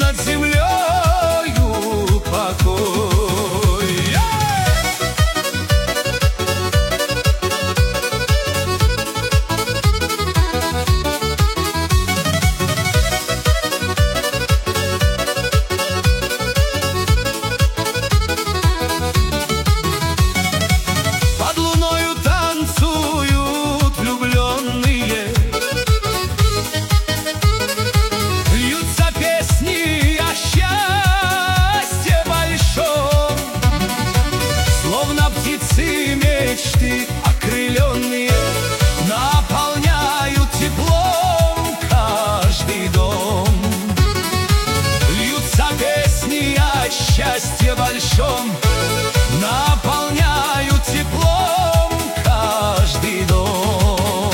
над землею покой. Под луною танцуют влюбленные, льются песни о счастье большом, словно птицы мечты окрыленные наполняют теплом каждый дом. Льются песни о счастье большом, наполняют теплом каждый дом.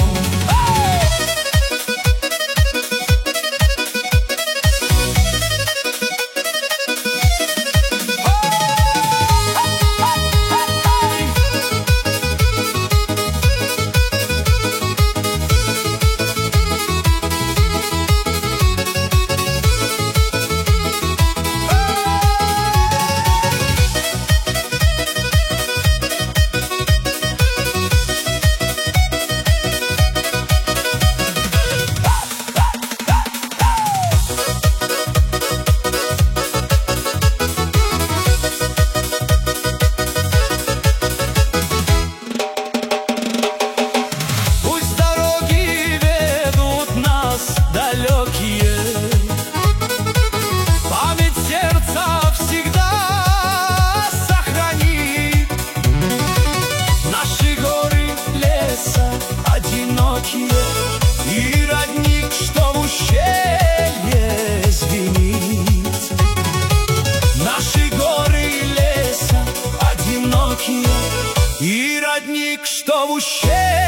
Далекие, память сердца всегда сохранит. Наши горы леса одинокие и родник, что в ущелье звенит. Наши горы леса одинокие и родник, что в ущелье